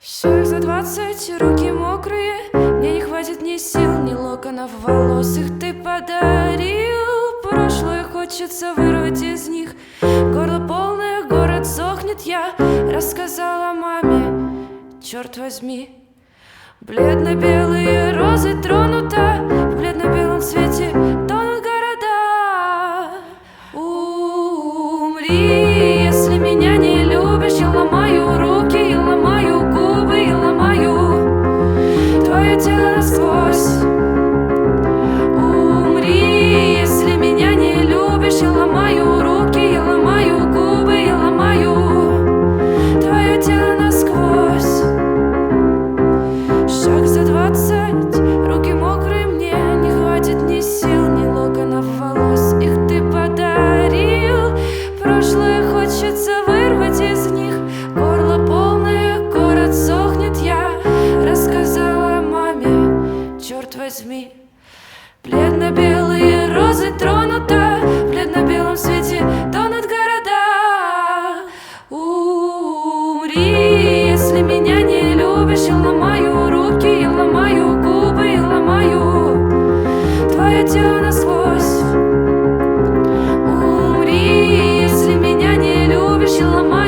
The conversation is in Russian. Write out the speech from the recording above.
Шаг за 20, руки мокрые, мне не хватит ни сил, ни локонов волос. Их ты подарил, прошлое хочется вырвать из них. Горло полное, город сохнет, я рассказала маме, черт возьми. Бледно-белые розы тронута, в бледно-белом свете тонут города. Умри, если меня не любишь, я ломаю руки, я ломаю губы, я ломаю твое тело насквозь. Умри, если меня не любишь, я ломаю руки, я ломаю губы, я ломаю твое тело насквозь. Шаг за 20, руки мокрые, мне не хватит ни сил, ни локонов волос. Их ты подарил, прошлое хочется вырвать из них. Горло полное, город сохнет, я рассказала маме, черт возьми. Бледно-белые розы тронута, в бледно-белом свете тонут города. Умри, если меня не любишь, я ломаю руки, я ломаю губы, я ломаю твое тело насквозь. Умри, если меня не любишь, я ломаю